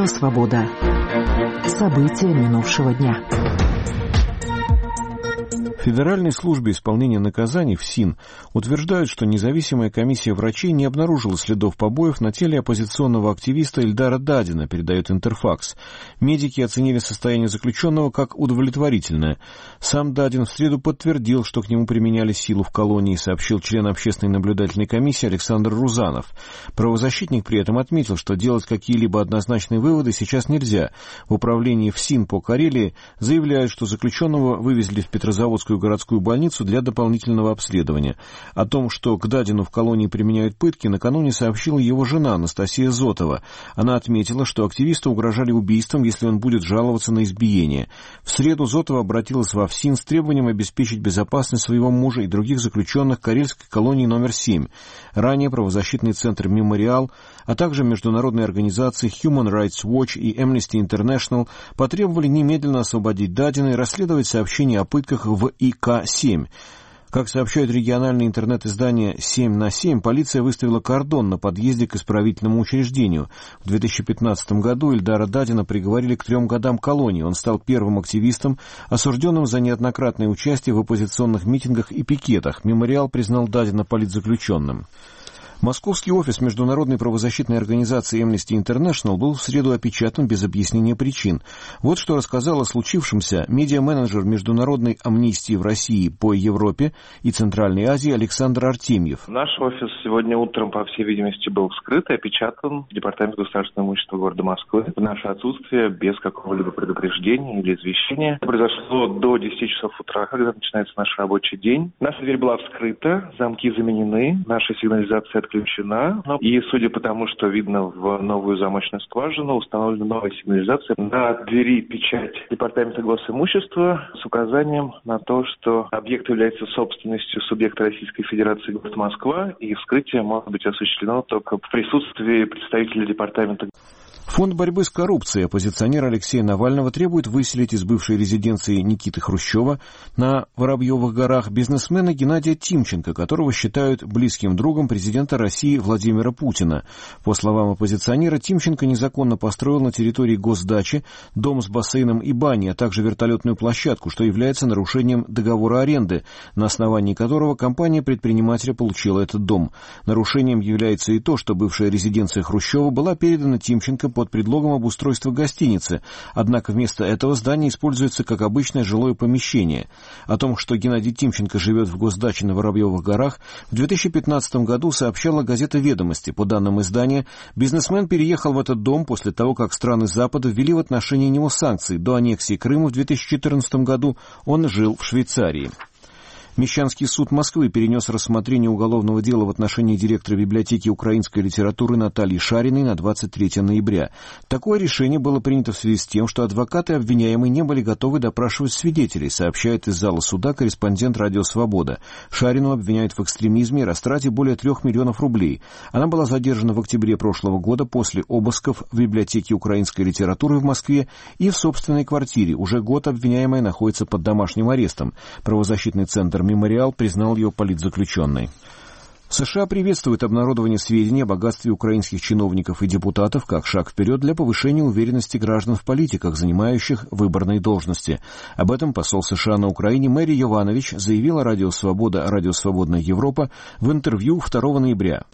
Радио «Свобода». События минувшего дня. В Федеральной службе исполнения наказаний ФСИН утверждают, что независимая комиссия врачей не обнаружила следов побоев на теле оппозиционного активиста Эльдара Дадина, передает Интерфакс. Медики оценили состояние заключенного как удовлетворительное. Сам Дадин в среду подтвердил, что к нему применяли силу в колонии, сообщил член общественной наблюдательной комиссии Александр Рузанов. Правозащитник при этом отметил, что делать какие-либо однозначные выводы сейчас нельзя. В управлении ФСИН по Карелии заявляют, что заключенного вывезли в Петрозаводскую городскую больницу для дополнительного обследования. О том, что к Дадину в колонии применяют пытки, накануне сообщила его жена Анастасия Зотова. Она отметила, что активисту угрожали убийством, если он будет жаловаться на избиение. В среду Зотова обратилась во ФСИН с требованием обеспечить безопасность своего мужа и других заключенных карельской колонии номер 7. Ранее правозащитный центр «Мемориал», а также международные организации Human Rights Watch и Amnesty International потребовали немедленно освободить Дадина и расследовать сообщения о пытках в ИК-7. Как сообщают региональные интернет-издания 7 на 7, полиция выставила кордон на подъезде к исправительному учреждению. В 2015 году Эльдара Дадина приговорили к 3 годам колонии. Он стал первым активистом, осужденным за неоднократное участие в оппозиционных митингах и пикетах. Мемориал признал Дадина политзаключенным. Московский офис международной правозащитной организации Amnesty International был в среду опечатан без объяснения причин. Вот что рассказал о случившемся медиа-менеджер Международной амнистии в России по Европе и Центральной Азии Александр Артемьев. Наш офис сегодня утром, по всей видимости, был вскрыт и опечатан Департаментом государственного имущества города Москвы. В наше отсутствие, без какого-либо предупреждения или извещения. Это произошло до 10 часов утра, когда начинается наш рабочий день. Наша дверь была вскрыта, замки заменены, наша сигнализация отключена. И судя по тому, что видно в новую замочную скважину, установлена новая сигнализация. На двери печать Департамента госимущества с указанием на то, что объект является собственностью субъекта Российской Федерации город Москва, и вскрытие может быть осуществлено только в присутствии представителей департамента. Фонд борьбы с коррупцией оппозиционера Алексея Навального требует выселить из бывшей резиденции Никиты Хрущева на Воробьевых горах бизнесмена Геннадия Тимченко, которого считают близким другом президента России Владимира Путина. По словам оппозиционера, Тимченко незаконно построил на территории госдачи дом с бассейном и баней, а также вертолетную площадку, что является нарушением договора аренды, на основании которого компания предпринимателя получила этот дом. Нарушением является и то, что бывшая резиденция Хрущева была передана Тимченко под предлогом обустройства гостиницы, однако вместо этого здание используется как обычное жилое помещение. О том, что Геннадий Тимченко живет в госдаче на Воробьевых горах, в 2015 году сообщала газета «Ведомости». По данным издания, бизнесмен переехал в этот дом после того, как страны Запада ввели в отношении него санкции. До аннексии Крыма в 2014 году он жил в Швейцарии. Мещанский суд Москвы перенес рассмотрение уголовного дела в отношении директора библиотеки украинской литературы Натальи Шариной на 23 ноября. Такое решение было принято в связи с тем, что адвокаты обвиняемой не были готовы допрашивать свидетелей, сообщает из зала суда корреспондент «Радио Свобода». Шарину обвиняют в экстремизме и растрате более 3 миллионов рублей. Она была задержана в октябре прошлого года после обысков в библиотеке украинской литературы в Москве и в собственной квартире. Уже год обвиняемая находится под домашним арестом. Правозащитный центр «Мемориал» признал ее политзаключенной. США приветствует обнародование сведений о богатстве украинских чиновников и депутатов как шаг вперед для повышения уверенности граждан в политиках, занимающих выборные должности. Об этом посол США на Украине Мэри Йованович заявила «Радио Свобода», «Радио Свободная Европа» в интервью 2 ноября.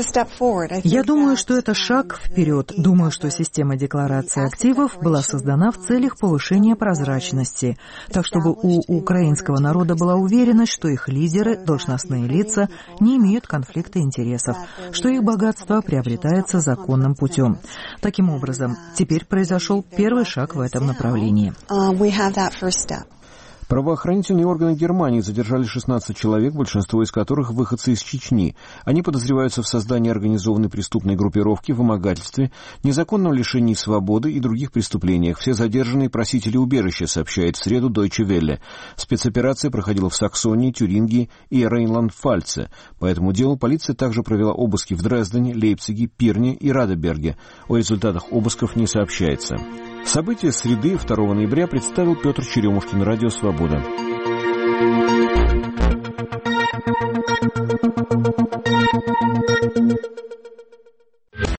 Я думаю, что это шаг вперед. Думаю, что система декларации активов была создана в целях повышения прозрачности, так чтобы у украинского народа была уверенность, что их лидеры, должностные лица, не имеют конфликта интересов, что их богатство приобретается законным путем. Таким образом, теперь произошел первый шаг в этом направлении. Правоохранительные органы Германии задержали 16 человек, большинство из которых выходцы из Чечни. Они подозреваются в создании организованной преступной группировки, вымогательстве, незаконном лишении свободы и других преступлениях. Все задержанные просители убежища, сообщает в среду Deutsche Welle. Спецоперация проходила в Саксонии, Тюрингии и Рейнланд-Пфальце. По этому делу полиция также провела обыски в Дрездене, Лейпциге, Пирне и Радеберге. О результатах обысков не сообщается. События среды 2 ноября представил Петр Черемушкин, «Радио Свобода».